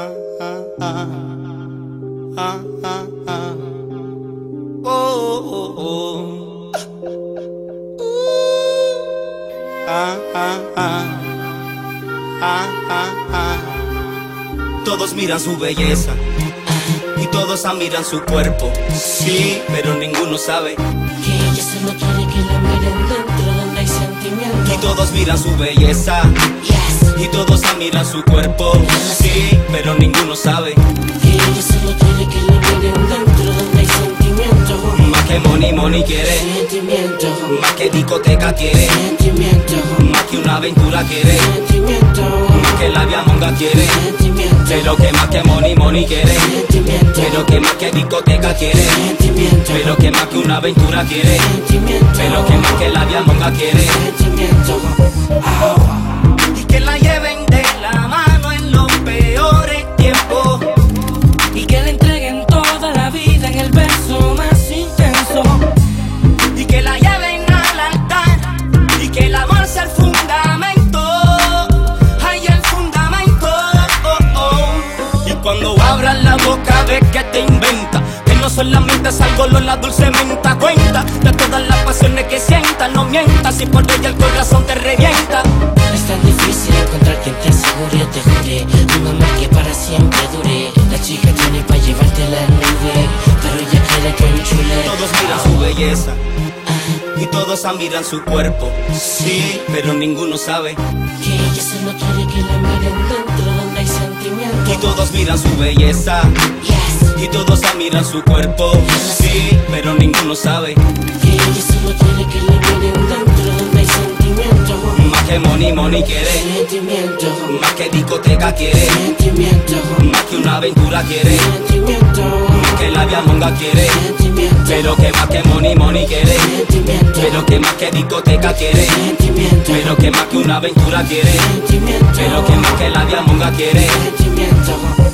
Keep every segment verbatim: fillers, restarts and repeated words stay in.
ah, ah, ah, ah, ah, ah. Oh, oh, oh. Ah, ah, ah. Ah, ah, ah. Todos miran su belleza y todos admiran su cuerpo. Sí, pero ninguno sabe que ella solo quiere que la miren dentro donde hay sentimiento. Y todos miran su belleza, yes, y todos admiran su cuerpo. Sí, pero ninguno sabe que ella solo quiere que la miren dentro donde hay sentimiento. Más que money, money quiere, Sentimiento, más que discoteca quiere, sentimiento, más que una aventura quiere, sentimiento, más que la viamonga quiere. sentimiento, Pero que más que money, money quiere, sentimiento, pero que más que discoteca quiere, sentimiento, pero que más que una aventura quiere, sentimiento, pero que más que la viamonga quiere. sentimiento. Y que la lleven de la mano en los peores tiempos, Y que le entreguen toda la vida en el beso más intenso. y que la lleven al altar, y que el amor sea el fundamento. Ay, el fundamento. Oh, oh. Y cuando abras la boca ves que te inventa, que no solamente es algo, la dulce menta. Cuenta de todas las pasiones que sientas, no mientas, si por ella el corazón te revienta. Es tan difícil encontrar quien te asegure o te jure un amor que para siempre dure. La chica tiene pa' llevarte a la nube, pero ella quiere que enchule. Todos miran su belleza y todos admiran su cuerpo. Sí, pero ninguno sabe Que ella solo quiere que la miren dentro donde hay sentimiento. y todos miran su belleza Yes, y todos admiran su cuerpo. Sí, pero ninguno sabe que ella solo quiere que la miren dentro donde hay sentimiento. más que money, money quiere, Sentimiento, más que discoteca quiere, sentimiento, más que una aventura quiere, sentimiento, más que la viamonga quiere, sentimiento, pero que más que money, money quiere, sentimiento, pero que más que discoteca quiere, sentimiento, pero que más que una aventura quiere, sentimiento, pero que más que la viamonga quiere. sentimiento.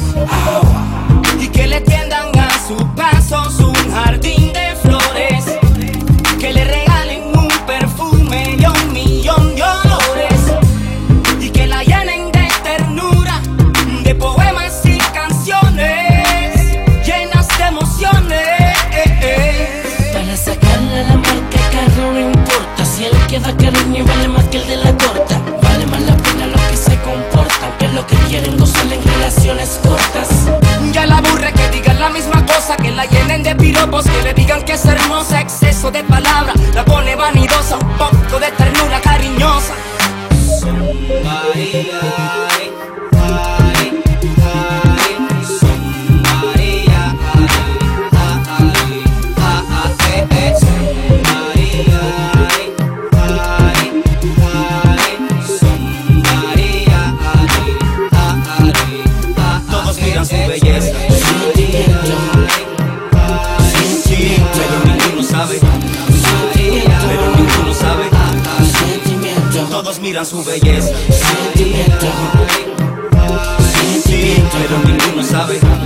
Y que le tiendan a su paso su jardín de flores, que le regalen un perfume de un millón de olores, y que la llenen de ternura, de poemas y canciones llenas de emociones. Para sacarle a la marca carro no importa si él queda cariño y vale más que el de la torta. Vale más la pena lo que se comportan que lo que quieren gozar en relaciones cortas. Ya la aburre que digan la misma cosa, que la llenen de piropos, que le digan que es hermosa, exceso de palabras, la pone vanidosa, un poco de ternura cariñosa. Somebody, ay, ay, ay, somebody, ay, ay, ay, ay, eh, somebody, ay, ay, ay, somebody, ay, ay, ay. Todos miran su belleza, sí, pero ninguno sabe, pero ninguno sabe. Todos miran su belleza, sí, pero ninguno sabe.